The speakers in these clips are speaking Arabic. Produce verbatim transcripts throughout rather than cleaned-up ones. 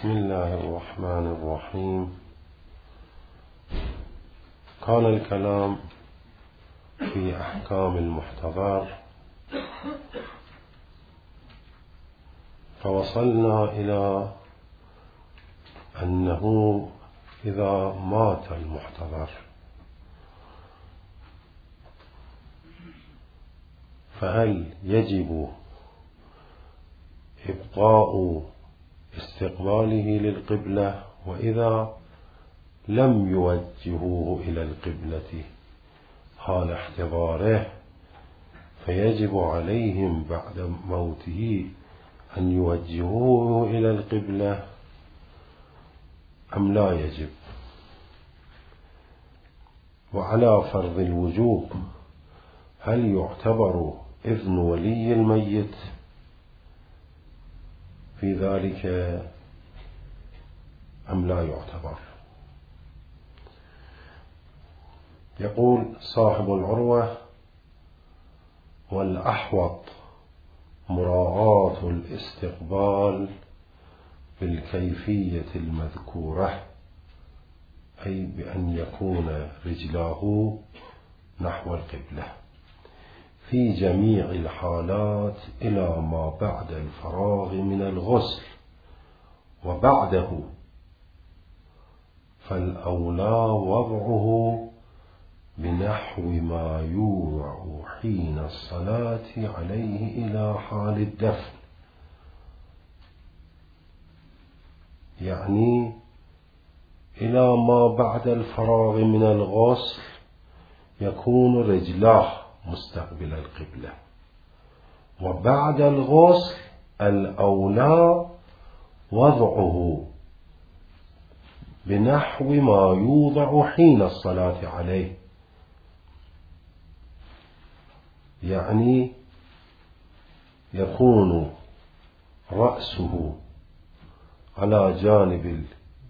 بسم الله الرحمن الرحيم. كان الكلام في أحكام المحتضر، فوصلنا إلى أنه إذا مات المحتضر فهل يجب إبقاء استقباله للقبلة، وإذا لم يوجهوه إلى القبلة حال احتضاره فيجب عليهم بعد موته أن يوجهوه إلى القبلة أم لا يجب؟ وعلى فرض الوجوب هل يعتبر إذن ولي الميت في ذلك أم لا يعتبر؟ يقول صاحب العروة: والأحوط مراعاة الاستقبال بالكيفية المذكورة، أي بأن يكون رجلاه نحو القبلة في جميع الحالات إلى ما بعد الفراغ من الغسل، وبعده فالأولى وضعه بنحو ما يوضع حين الصلاة عليه إلى حال الدفن، يعني إلى ما بعد الفراغ من الغسل يكون رجلاه مستقبل القبلة، وبعد الغسل الأولى وضعه بنحو ما يوضع حين الصلاة عليه، يعني يكون رأسه على جانب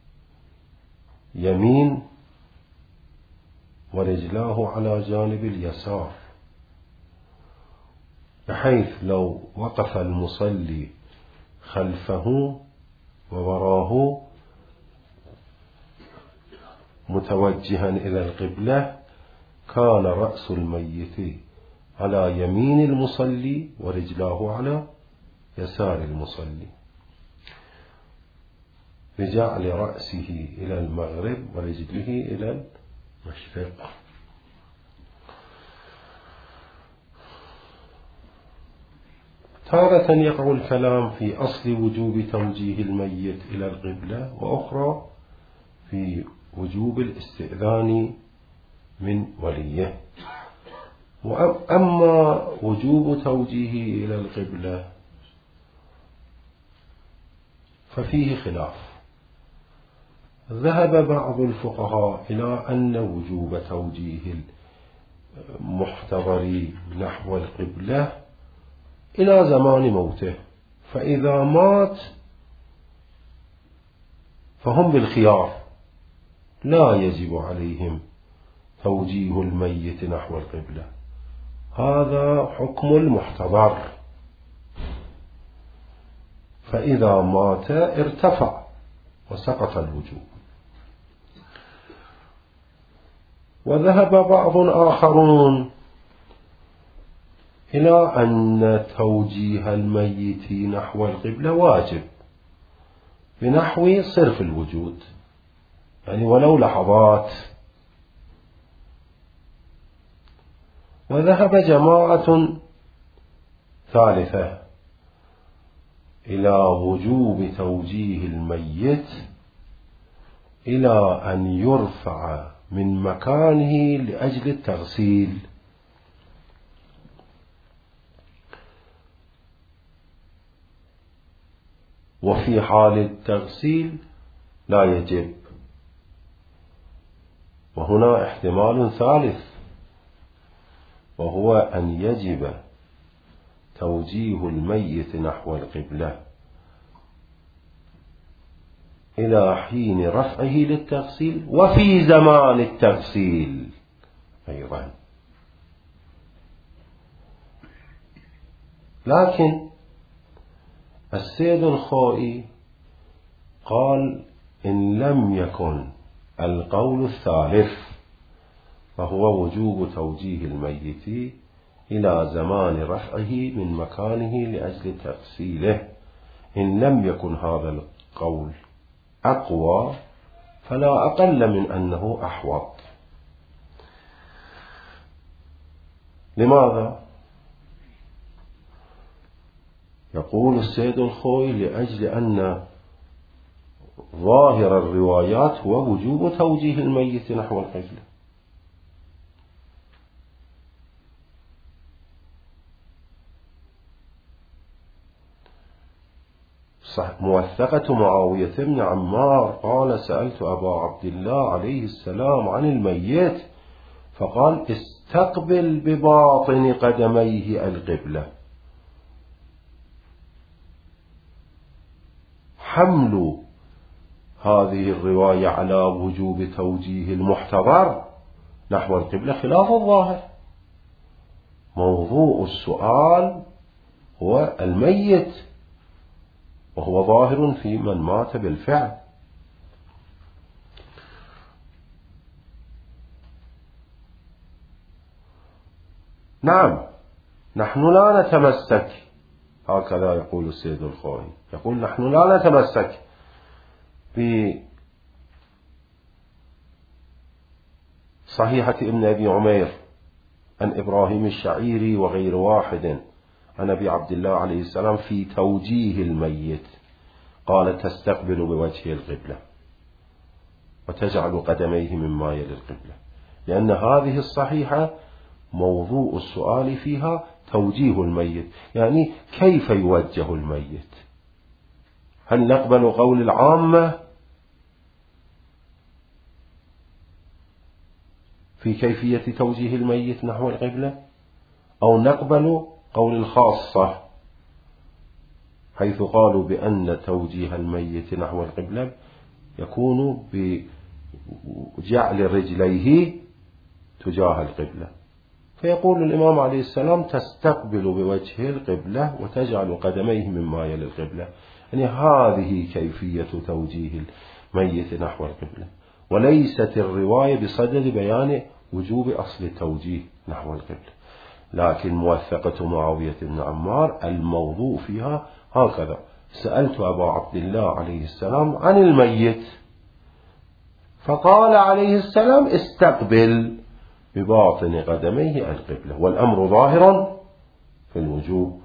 اليمين ورجلاه على جانب اليسار، بحيث لو وقف المصلي خلفه ووراه متوجها إلى القبلة كان رأس الميت على يمين المصلي ورجلاه على يسار المصلي، بجعل رأسه إلى المغرب ورجله إلى المشرق. تارة يقع الكلام في أصل وجوب توجيه الميت إلى القبلة، وأخرى في وجوب الاستئذان من وليه. وأما وجوب توجيهه إلى القبلة ففيه خلاف. ذهب بعض الفقهاء إلى أن وجوب توجيه المحتضر نحو القبلة إلى زمان موته، فإذا مات فهم بالخيار، لا يجب عليهم توجيه الميت نحو القبلة، هذا حكم المحتضر، فإذا مات ارتفع وسقط الوجوب. وذهب بعض آخرون إلى أن توجيه الميت نحو القبلة واجب بنحو صرف الوجود، يعني ولو لحظات. وذهب جماعة ثالثة إلى وجوب توجيه الميت إلى أن يرفع من مكانه لأجل التغسيل، وفي حال التغسيل لا يجب. وهنا احتمال ثالث، وهو أن يجب توجيه الميت نحو القبلة إلى حين رفعه للتغسيل وفي زمان التغسيل أيضا. لكن السيد الخوئي قال إن لم يكن القول الثالث فهو وجوب توجيه الميت إلى زمان رفعه من مكانه لأجل تغسيله. إن لم يكن هذا القول أقوى فلا أقل من أنه أحوط. لماذا؟ يقول السيد الخوئي لأجل أن ظاهر الروايات هو وجوب توجيه الميت نحو القبلة. موثقة معاوية بن عمار قال سألت أبا عبد الله عليه السلام عن الميت فقال استقبل بباطن قدميه القبلة. حمل هذه الرواية على وجوب توجيه المحتضر نحو القبلة خلاف الظاهر. موضوع السؤال هو الميت، وهو ظاهر في من مات بالفعل. نعم، نحن لا نتمسك، هكذا يقول السيد الخوئي، يقول نحن لا نتمسك بصحيحة ابن أبي عمير عن إبراهيم الشعيري وغير واحد عن أبي عبد الله عليه السلام في توجيه الميت، قال تستقبل بوجه القبلة وتجعل قدميه مما يلي القبلة، لأن هذه الصحيحة موضوع السؤال فيها توجيه الميت، يعني كيف يوجه الميت؟ هل نقبل قول العامة في كيفية توجيه الميت نحو القبلة، أو نقبل قول الخاصة حيث قالوا بأن توجيه الميت نحو القبلة يكون بجعل رجليه تجاه القبلة؟ فيقول الإمام عليه السلام تستقبل بوجه القبلة وتجعل قدميه مما يلي القبلة، يعني هذه كيفية توجيه الميت نحو القبلة، وليست الرواية بصدد بيان وجوب أصل التوجيه نحو القبلة. لكن موثقة معاوية بن عمار الموضوع فيها هكذا: سألت أبا عبد الله عليه السلام عن الميت فقال عليه السلام استقبل بباطن قدميه القبلة، والأمر ظاهر في الوجوب.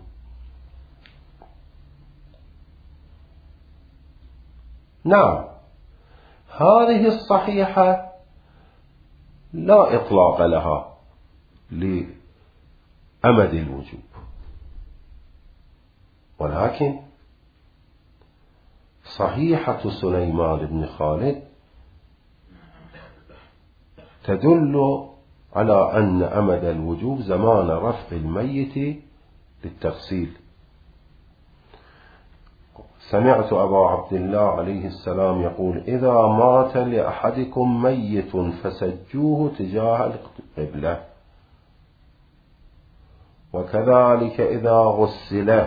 نعم، هذه الصحيحة لا إطلاق لها لأمد الوجوب، ولكن صحيحة سليمان بن خالد تدل على أن أمد الوجوب زمان رفع الميت للتغسيل. سمعت أبا عبد الله عليه السلام يقول إذا مات لأحدكم ميت فسجوه تجاه القبلة، وكذلك إذا غسل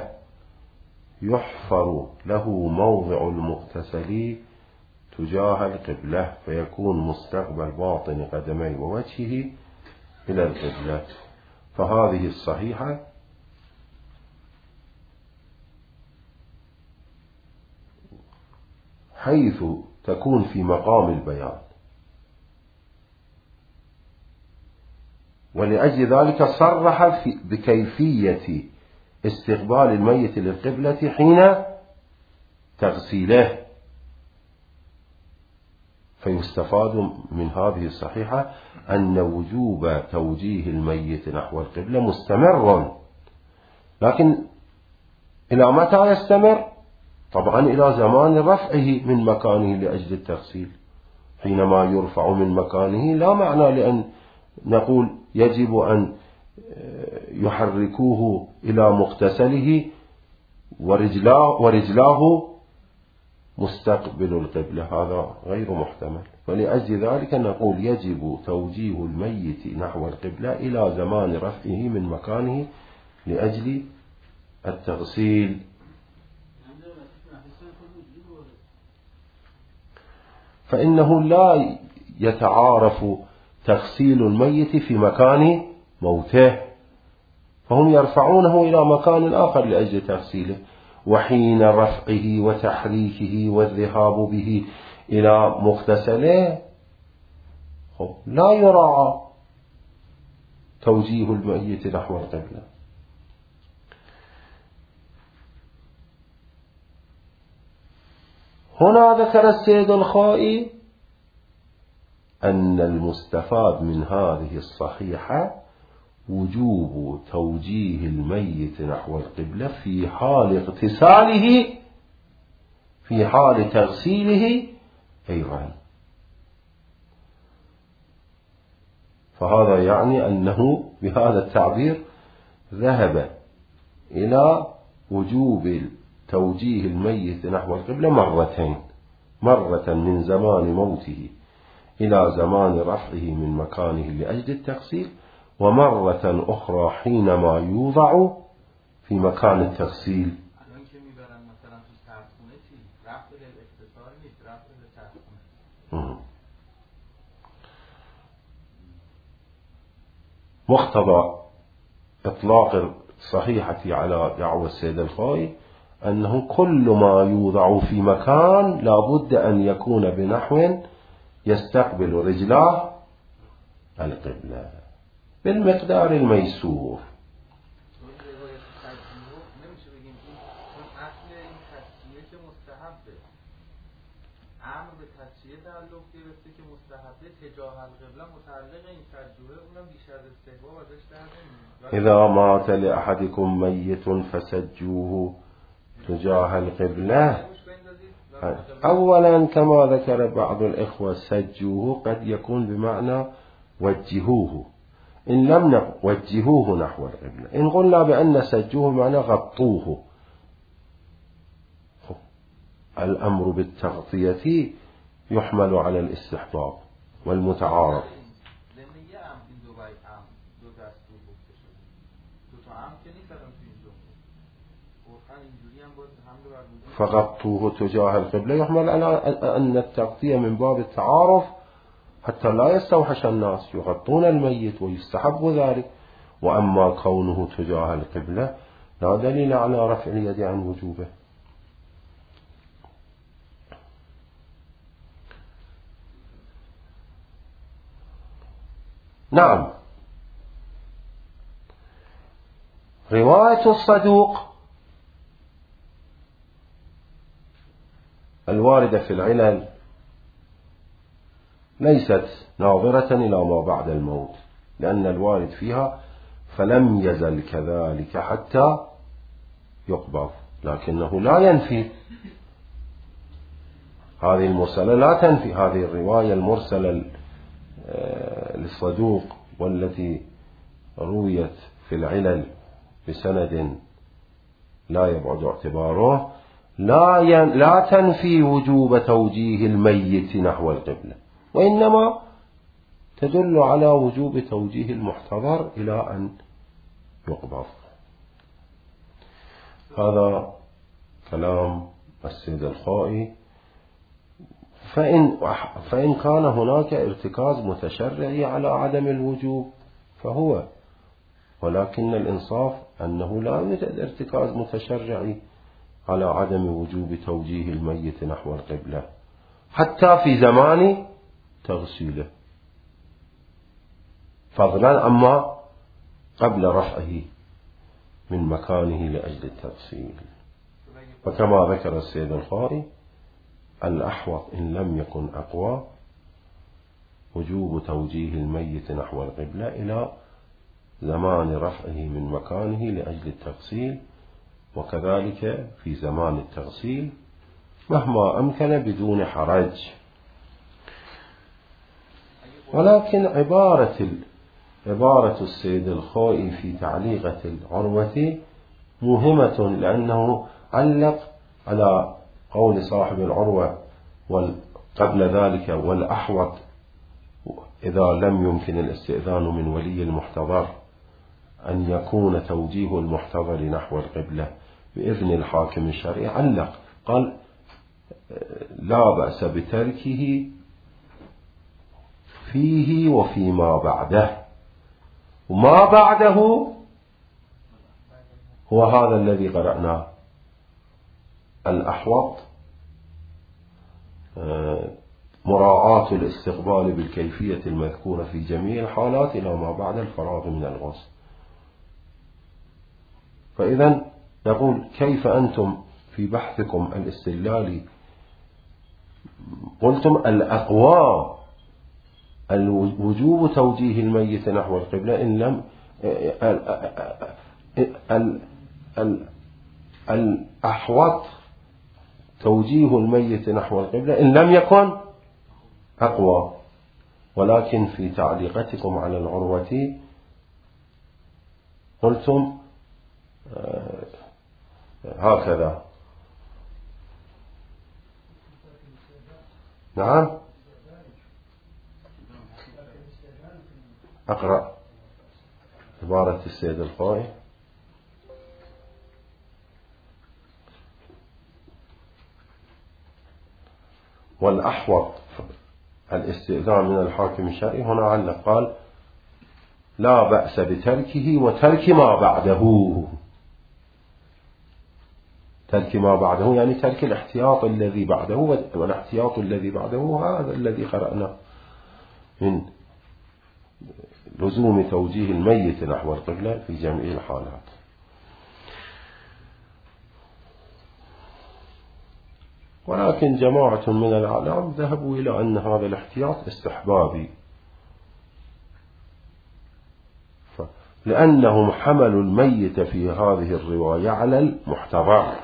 يحفر له موضع المغتسل تجاه القبلة فيكون مستقبل باطن قدمي ووجهه إلى القبلة. فهذه الصحيحة حيث تكون في مقام البيان، ولأجل ذلك صرح بكيفية استقبال الميت للقبلة حين تغسيله. فيستفاد من هذه الصحيحة أن وجوب توجيه الميت نحو القبلة مستمر، لكن إلى متى يستمر؟ طبعا إلى زمان رفعه من مكانه لأجل التغسيل. حينما يرفع من مكانه لا معنى لأن نقول يجب أن يحركوه إلى مغتسله ورجلاه, ورجلاه مستقبل القبلة، هذا غير محتمل. ولأجل ذلك نقول يجب توجيه الميت نحو القبلة إلى زمان رفعه من مكانه لأجل التغسيل. فإنه لا يتعارف تغسيل الميت في مكان موته، فهم يرفعونه إلى مكان آخر لأجل تغسيله، وحين رفعه وتحريكه والذهاب به إلى مغتسله لا يراعى توجيه الميت نحو القبلة. هنا ذكر السيد الخائي أن المستفاد من هذه الصحيحة وجوب توجيه الميت نحو القبلة في حال اغتساله، في حال تغسيله أيضا. فهذا يعني أنه بهذا التعبير ذهب إلى وجوب توجيه الميت نحو القبلة مرتين، مرة من زمان موته إلى زمان رفعه من مكانه لأجل التغسيل، ومرة أخرى حينما يوضع في مكان التغسيل. مقتضى إطلاق الصحيحة على دعوى السيد الخائي أنه كل ما يوضع في مكان لا بد أن يكون بنحو يستقبل رجلاه القبلة بالمقدار الميسور. إذا مات لأحدكم ميت فسجوه تجاه القبلة. أولا كما ذكر بعض الإخوة سجوه قد يكون بمعنى وجهوه، إن لم وجهوه نحو القبلة. إن قلنا بأن سجوه بمعنى غطوه، الأمر بالتغطية يحمل على الاستحباب والمتعارف. فغطوه تجاه القبلة يحمل على أن التغطية من باب التعارف حتى لا يستوحش الناس، يغطون الميت ويستحب ذلك. وأما كونه تجاه القبلة لا دليل على رفع اليد عن وجوبه. نعم، رواية الصدوق الواردة في العلل ليست ناظرة إلى ما بعد الموت، لأن الوارد فيها فلم يزل كذلك حتى يقبض، لكنه لا ينفي هذه المرسلة، لا تنفي هذه الرواية المرسلة للصدوق والتي رويت في العلل بسند لا يبعد اعتباره، لا ين... لا تنفي وجوب توجيه الميت نحو القبلة، وإنما تدل على وجوب توجيه المحتضر إلى أن يقبض. هذا كلام السيد الخائي. فإن, فإن كان هناك ارتكاز متشرعي على عدم الوجوب فهو، ولكن الإنصاف أنه لا يوجد ارتكاز متشرعي على عدم وجوب توجيه الميت نحو القبلة حتى في زمان تغسيله، فضلا أما قبل رفعه من مكانه لأجل التغسيل. وكما ذكر السيد الخائي الأحوط إن لم يكن أقوى وجوب توجيه الميت نحو القبلة إلى زمان رفعه من مكانه لأجل التغسيل، وكذلك في زمان التغسيل مهما أمكن بدون حرج. ولكن عبارة عبارة السيد الخائي في تعليقة العروة مهمة، لأنه علق على قول صاحب العروة قبل ذلك والأحوط إذا لم يمكن الاستئذان من ولي المحتضر أن يكون توجيه المحتضر نحو القبلة بإذن الحاكم الشرعي. علق قال لا بأس بتركه فيه وفيما بعده. وما بعده هو هذا الذي قرأناه: الأحوط مراعاة الاستقبال بالكيفية المذكورة في جميع الحالات إلى ما بعد الفراغ من الغسل. فإذا نقول: كيف أنتم في بحثكم الاستدلالي قلتم الأقوى الوجوب توجيه الميت نحو القبلة إن لم الأحوط توجيه الميت نحو القبلة إن لم يكن أقوى. ولكن في تعليقتكم على العروة قلتم هكذا. نعم، أقرأ عبارة السيد الخوئي: والأحوط الاستئذان من الحاكم الشرعي. هنا علق قال: لا بأس بتركه وترك ما بعده. ترك ما بعده يعني ترك الاحتياط الذي بعده، والاحتياط الذي بعده هذا الذي قرأنا من لزوم توجيه الميت نحو القبلة في جميع الحالات. ولكن جماعة من العلماء ذهبوا إلى أن هذا الاحتياط استحبابي، لأنهم حملوا الميت في هذه الرواية على المحتضر.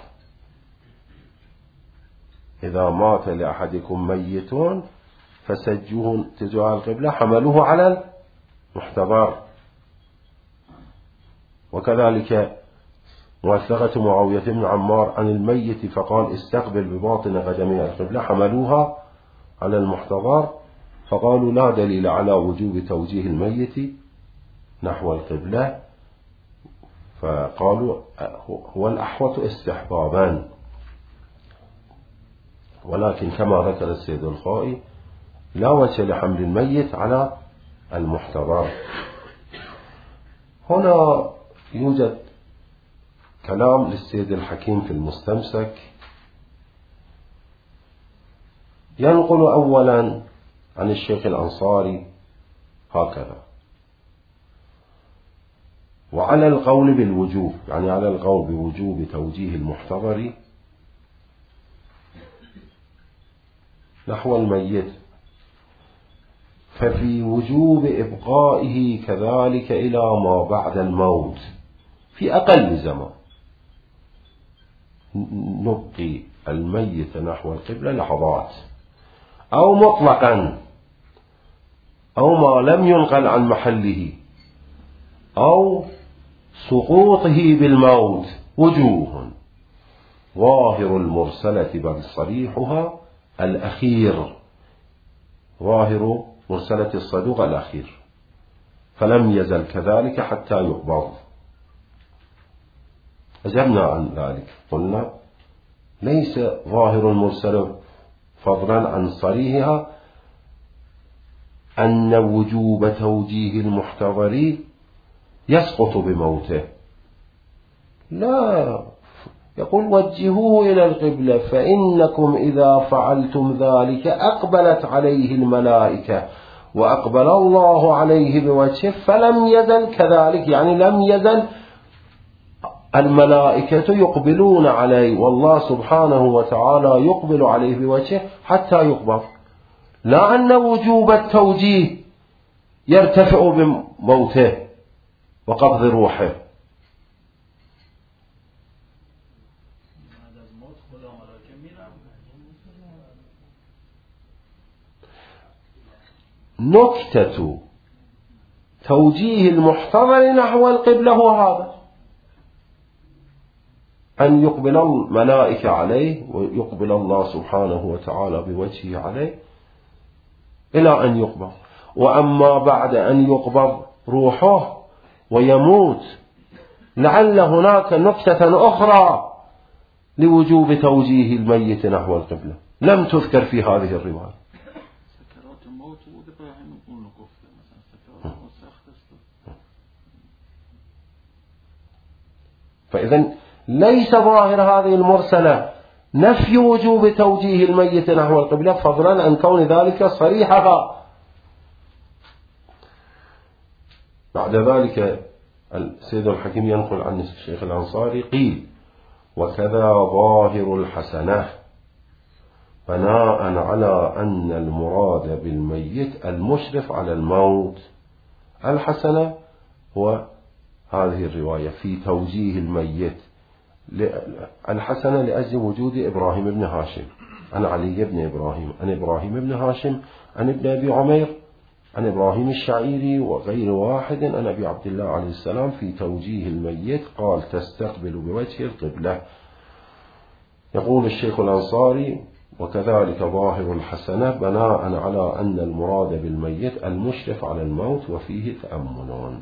إذا مات لأحدكم ميت فسجوه تجاه القبلة، حملوه على المحتضر. وكذلك موثقة معاوية بن عمار عن الميت فقال: استقبل بباطن قدمي القبلة، حملوها على المحتضر، فقالوا: لا دليل على وجوب توجيه الميت نحو القبلة، فقالوا هو الأحوط استحبابا. ولكن كما ذكر السيد الخوئي لا وجه لحمل الميت على المحتضر. هنا يوجد كلام للسيد الحكيم في المستمسك، ينقل أولا عن الشيخ الأنصاري هكذا: وعلى القول بالوجوب، يعني على القول بوجوب توجيه المحتضر نحو الميت، ففي وجوب إبقائه كذلك إلى ما بعد الموت في أقل زمان. نبقي الميت نحو القبلة لحظات، أو مطلقا، أو ما لم ينقل عن محله، أو سقوطه بالموت. وجوه: ظاهر المرسلة بل صريحها الأخير، ظاهر مرسلة الصدوق الأخير، فلم يزل كذلك حتى يقبض. أجبنا عن ذلك، قلنا: ليس ظاهر المرسل فضلا عن صريحها أن وجوب توجيه المحتضر يسقط بموته، لا، يقول: وجهوه إلى القبلة فإنكم إذا فعلتم ذلك أقبلت عليه الملائكة وأقبل الله عليه بوجهه فلم يزل كذلك، يعني لم يزل الملائكة يقبلون عليه، والله سبحانه وتعالى يقبل عليه بوجهه حتى يقبض. لا أن وجوب التوجيه يرتفع بموته وقبض روحه. نكتة توجيه المحتضر نحو القبلة هو هذا: أن يقبل الملائكة عليه ويقبل الله سبحانه وتعالى بوجهه عليه إلى أن يقبض. وأما بعد أن يقبض روحه ويموت لعل هناك نكتة أخرى لوجوب توجيه الميت نحو القبلة لم تذكر في هذه الرواية. فإذا ليس ظاهر هذه المرسلة نفي وجوب توجيه الميت نحو القبلة، فضلا عن كون ذلك صريحها. بعد ذلك السيد الحكيم ينقل عن الشيخ الأنصاري قيل: وكذا ظاهر الحسنة بناء على أن المراد بالميت المشرف على الموت. الحسنة هو هذه الرواية في توجيه الميت، الحسنة لأجل وجود إبراهيم بن هاشم عن علي بن إبراهيم عن إبراهيم بن هاشم عن ابن أبي عمير عن إبراهيم الشعيري وغير واحد عن أبي عبد الله عليه السلام في توجيه الميت قال: تستقبل بوجه القبلة. يقول الشيخ الأنصاري: وكذلك ظاهر الحسنة بناء على أن المراد بالميت المشرف على الموت، وفيه تأمل.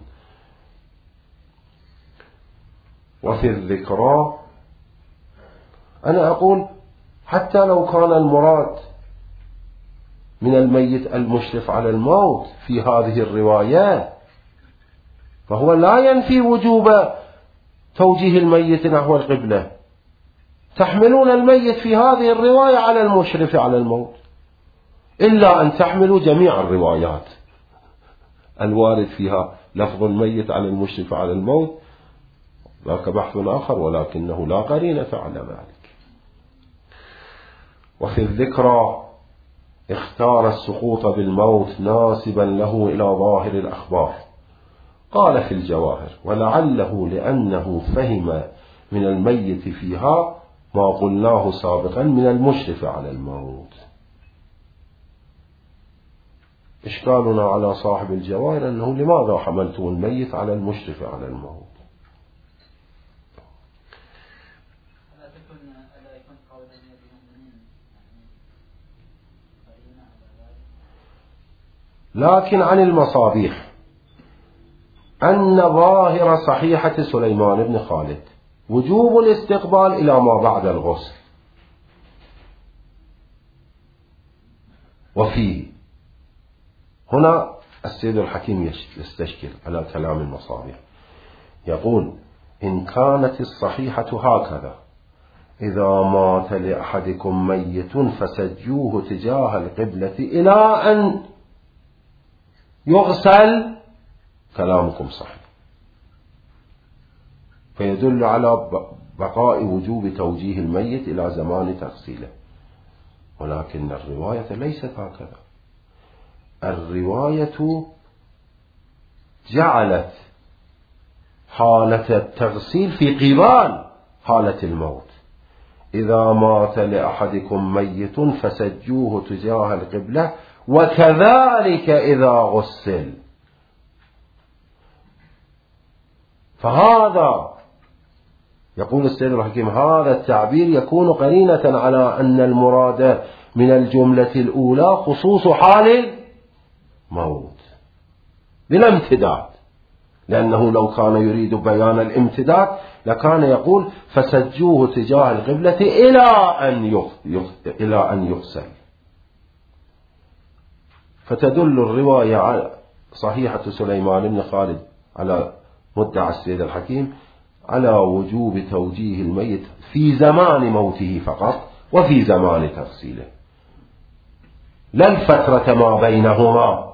وفي الذكرى أنا أقول حتى لو كان المراد من الميت المشرف على الموت في هذه الرواية، فهو لا ينفي وجوب توجيه الميت نحو القبلة. تحملون الميت في هذه الرواية على المشرف على الموت، إلا أن تحملوا جميع الروايات الوارد فيها لفظ الميت على المشرف على الموت، ذاك بحث آخر، ولكنه لا قرينة على ذلك. وفي الذكرى اختار السقوط بالموت ناسبا له إلى ظاهر الأخبار. قال في الجواهر: ولعله لأنه فهم من الميت فيها ما قلناه سابقا من المشرف على الموت. إشكالنا على صاحب الجواهر أنه لماذا حملته الميت على المشرف على الموت؟ لكن عن المصابيح أن ظاهر صحيحة سليمان بن خالد وجوب الاستقبال إلى ما بعد الغسل، وفيه هنا السيد الحكيم يستشكل على كلام المصابيح، يقول: إن كانت الصحيحة هكذا: إذا مات لأحدكم ميت فسجوه تجاه القبلة إلى أن يغسل، كلامكم صحيح، فيدل على بقاء وجوب توجيه الميت إلى زمان تغسيله. ولكن الرواية ليست هكذا. الرواية جعلت حالة التغسيل في قبال حالة الموت. إذا مات لأحدكم ميت فسجوه تجاه القبلة وكذلك إذا غسل. فهذا يقول السيد الحكيم: هذا التعبير يكون قرينة على أن المراد من الجملة الأولى خصوص حال الموت بلا امتداد، لأنه لو كان يريد بيان الامتداد لكان يقول: فسجوه تجاه القبلة إلى أن إلى أن يغسل. فتدل الرواية على صحيحة سليمان بن خالد على مدعى السيد الحكيم على وجوب توجيه الميت في زمان موته فقط وفي زمان تغسيله، لا الفترة ما بينهما.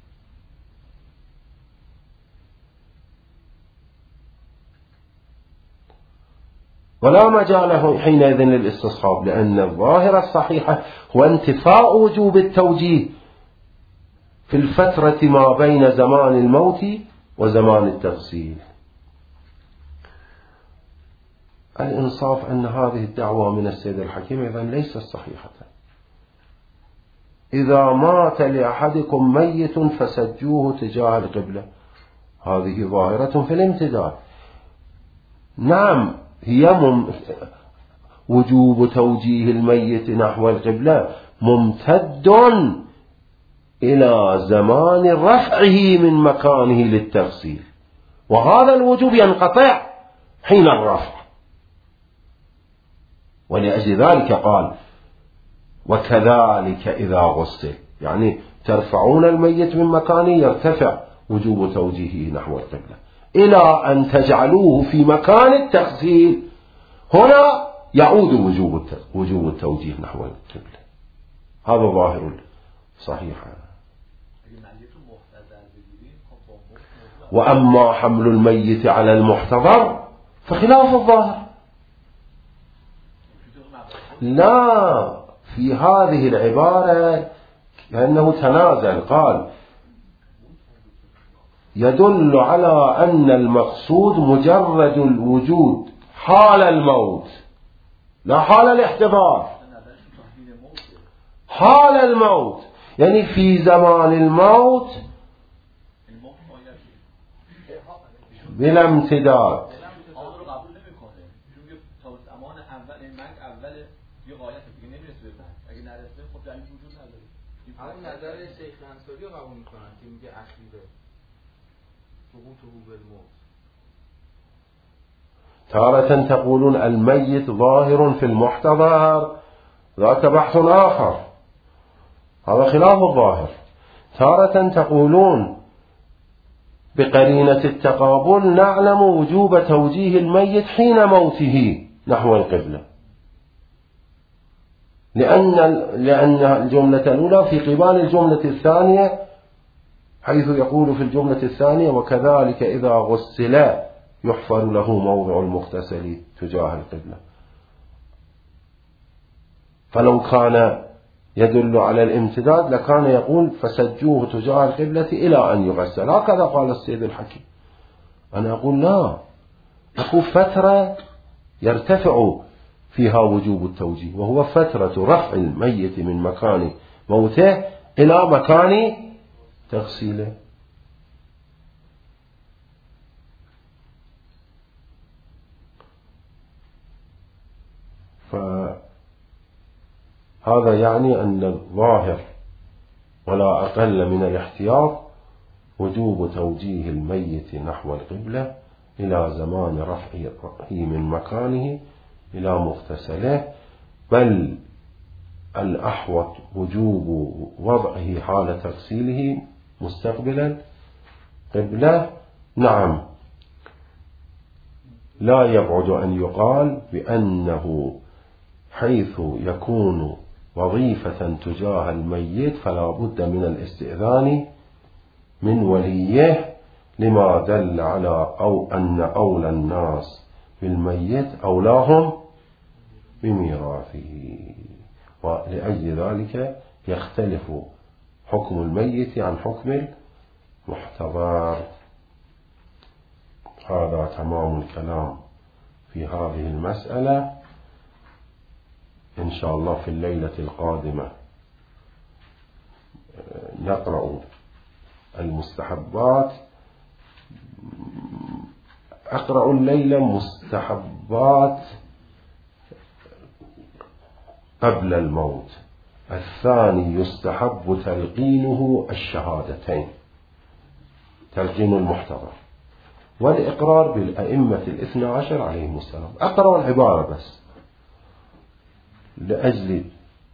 ولا مجال حينئذ للاستصحاب، لأن الظاهرة الصحيحة هو انتفاء وجوب التوجيه في الفترة ما بين زمان الموت وزمان التغسيل. الإنصاف أن هذه الدعوة من السيد الحكيم إذن ليست صحيحة. إذا مات لأحدكم ميت فسجوه تجاه القبلة، هذه ظاهرة في الامتداد. نعم، هي مم... وجوب توجيه الميت نحو القبلة ممتد إلى زمان رفعه من مكانه للتغسيل، وهذا الوجوب ينقطع حين الرفع. ولأجل ذلك قال: وكذلك إذا غسل، يعني ترفعون الميت من مكانه يرتفع وجوب توجيهه نحو القبلة. إلى أن تجعلوه في مكان التغسيل، هنا يعود وجوب وجوب التوجيه نحو القبلة. هذا ظاهر صحيح. وأما حمل الميت على المحتضر فخلاف الظاهر. لا، في هذه العبارة لأنه تنازل، قال يدل على أن المقصود مجرد الوجود حال الموت، لا حال الاحتضار. حال الموت يعني في زمان الموت بلا امتداد. همون نظر شیخ انصاری رو قبول میکنن که میگه اخیره سقوطه بالموت. تارة تقولون الميت ظاهر في المحتضر، ذاك بحث آخر، هذا خلاف الظاهر. تارة تقولون بقرينة التقابل نعلم وجوب توجيه الميت حين موته نحو القبلة، لأن لأن الجملة الأولى في قبال الجملة الثانية، حيث يقول في الجملة الثانية وكذلك إذا غسل يحفر له موضع المغتسل تجاه القبلة. فلو كان يدل على الامتداد لكان يقول فسجوه تجاه القبلة إلى أن يغسل، هكذا قال السيد الحكيم. أنا أقول لا، أقول فترة يرتفع فيها وجوب التوجيه، وهو فترة رفع الميت من مكان موته إلى مكان تغسيله. فهذا يعني أن الظاهر ولا أقل من الاحتياط وجوب توجيه الميت نحو القبلة إلى زمان رفعه من مكانه إلى مغتسله، بل الأحوط وجوب وضعه حال تغسيله مستقبلا قبلة. نعم، لا يبعد أن يقال بأنه حيث يكون وظيفة تجاه الميت فلا بد من الاستئذان من وليه، لما دل على أو أن أولى الناس بالميت أولاهم بميراثه، ولأجل ذلك يختلف حكم الميت عن حكم المحتضر. هذا تمام الكلام في هذه المسألة. إن شاء الله في الليلة القادمة نقرأ المستحبات. أقرأ الليلة مستحبات قبل الموت. الثاني يستحب تلقينه الشهادتين، تلقين المحتضر، والإقرار بالأئمة الاثنى عشر عليهم السلام. أقرأ العبارة بس لأجل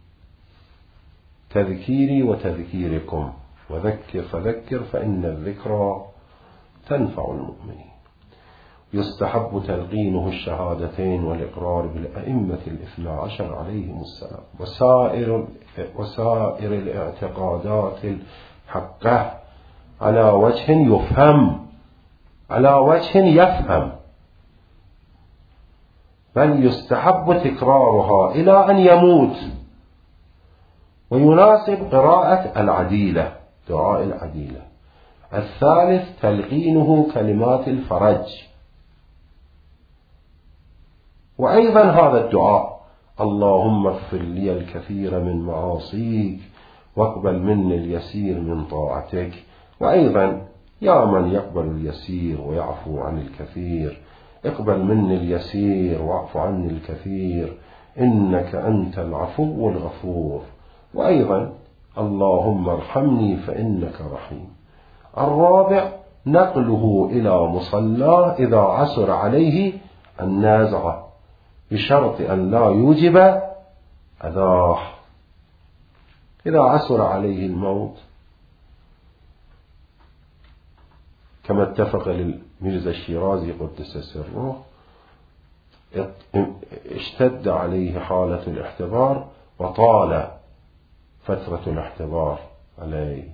تذكيري وتذكيركم، وذكر فذكر فإن الذكرى تنفع المؤمنين. يستحب تلقينه الشهادتين والإقرار بالأئمة الاثنى عشر عليهم السلام، وسائر, وسائر الاعتقادات الحقة على وجه يفهم، على وجه يفهم، بل يستحب تكرارها إلى أن يموت، ويناسب قراءة العديلة، دعاء العديلة. الثالث تلقينه كلمات الفرج، وأيضا هذا الدعاء اللهم اغفر لي الكثير من معاصيك واقبل مني اليسير من طاعتك. وأيضا يا من يقبل اليسير ويعفو عن الكثير، اقبل مني اليسير واعف عني الكثير إنك أنت العفو الغفور. وأيضا اللهم ارحمني فإنك رحيم. الرابع نقله إلى مصلاه إذا عسر عليه النازعة، بشرط أن لا يوجب أذاه. إذا عسر عليه الموت كما اتفق ميرزا الشيرازي قدس سره اشتد عليه حالة الاحتضار وطال فترة الاحتضار عليه.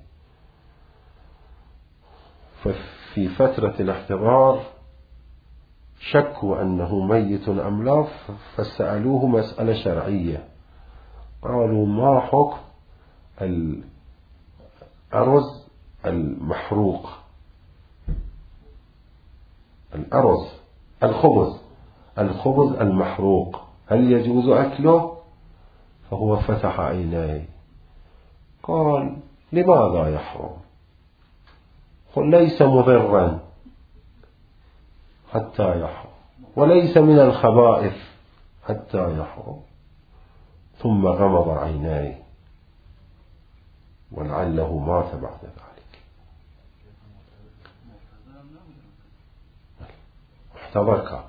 ففي فترة الاحتضار شكوا أنه ميت أم لا، فسألوه مسألة شرعية، قالوا ما حكم الأرز المحروق، الأرز الخبز الخبز المحروق هل يجوز أكله؟ فهو فتح عينيه قال لماذا يحرم؟ قل ليس مضرا حتى يحرم، وليس من الخبائث حتى يحرم. ثم غمض عينيه ولعله مات بعد ذلك. احتضرك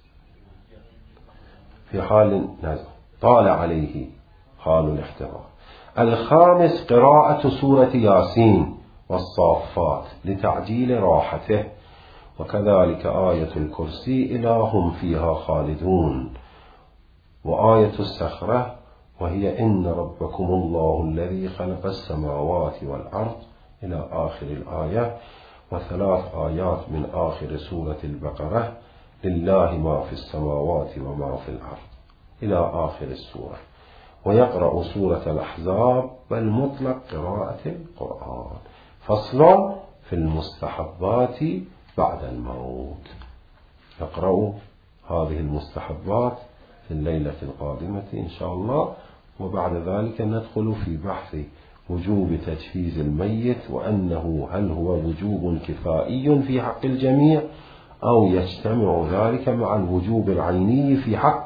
في حال نزل طال عليه حال الاحتضار. الخامس قراءة سورة ياسين والصافات لتعجيل راحته، وكذلك آية الكرسي إلى هم فيها خالدون، وآية الصخرة وهي إن ربكم الله الذي خلق السماوات والأرض إلى آخر الآية، وثلاث آيات من آخر سورة البقرة لله ما في السماوات وما في الأرض إلى آخر السورة. ويقرأ سورة الأحزاب بل مطلق قراءة القرآن. فصل في المستحبات بعد الموت. يقرأ هذه المستحبات في الليلة القادمة إن شاء الله، وبعد ذلك ندخل في بحث وجوب تجهيز الميت، وأنه هل هو وجوب كفائي في حق الجميع أو يجتمع ذلك مع الوجوب العيني في حق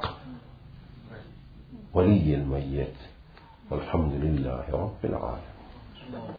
ولي الميت. والحمد لله رب العالمين.